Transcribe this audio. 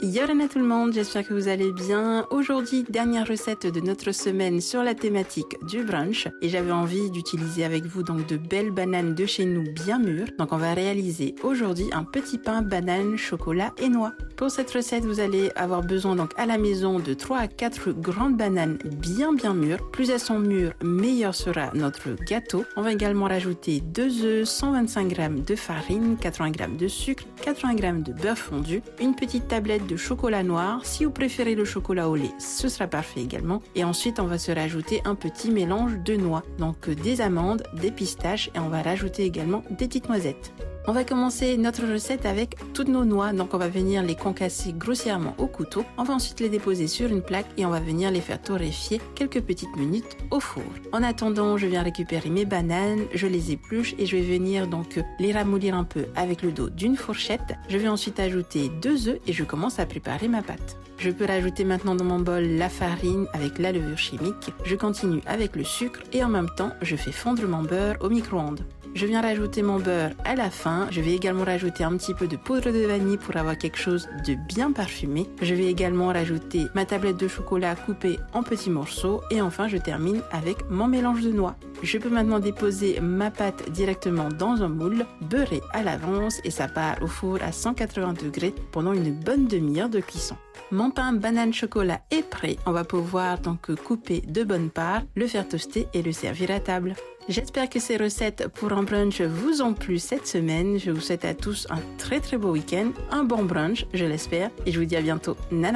Yorana tout le monde, j'espère que vous allez bien. Aujourd'hui, dernière recette de notre semaine sur la thématique du brunch et j'avais envie d'utiliser avec vous donc de belles bananes de chez nous bien mûres. Donc on va réaliser aujourd'hui un petit pain banane, chocolat et noix. Pour cette recette, vous allez avoir besoin donc à la maison de 3 à 4 grandes bananes bien mûres. Plus elles sont mûres, meilleur sera notre gâteau. On va également rajouter 2 œufs, 125 g de farine, 80 g de sucre, 80 g de beurre fondu, une petite tablette de chocolat noir. Si vous préférez le chocolat au lait, ce sera parfait également. Et ensuite, on va se rajouter un petit mélange de noix. Donc des amandes, des pistaches et on va rajouter également des petites noisettes. On va commencer notre recette avec toutes nos noix. Donc on va venir les concasser grossièrement au couteau. On va ensuite les déposer sur une plaque et on va venir les faire torréfier quelques petites minutes au four. En attendant, je viens récupérer mes bananes, je les épluche et je vais venir donc les ramollir un peu avec le dos d'une fourchette. Je vais ensuite ajouter 2 œufs et je commence à préparer ma pâte. Je peux rajouter maintenant dans mon bol la farine avec la levure chimique. Je continue avec le sucre et en même temps, je fais fondre mon beurre au micro-ondes. Je viens rajouter mon beurre à la fin. Je vais également rajouter un petit peu de poudre de vanille pour avoir quelque chose de bien parfumé. Je vais également rajouter ma tablette de chocolat coupée en petits morceaux. Et enfin, je termine avec mon mélange de noix. Je peux maintenant déposer ma pâte directement dans un moule, beurré à l'avance et ça part au four à 180 degrés pendant une bonne demi-heure de cuisson. Mon pain banane chocolat est prêt. On va pouvoir donc couper de bonnes parts, le faire toaster et le servir à table. J'espère que ces recettes pour un brunch vous ont plu cette semaine. Je vous souhaite à tous un très beau week-end, un bon brunch, je l'espère, et je vous dis à bientôt. Nana.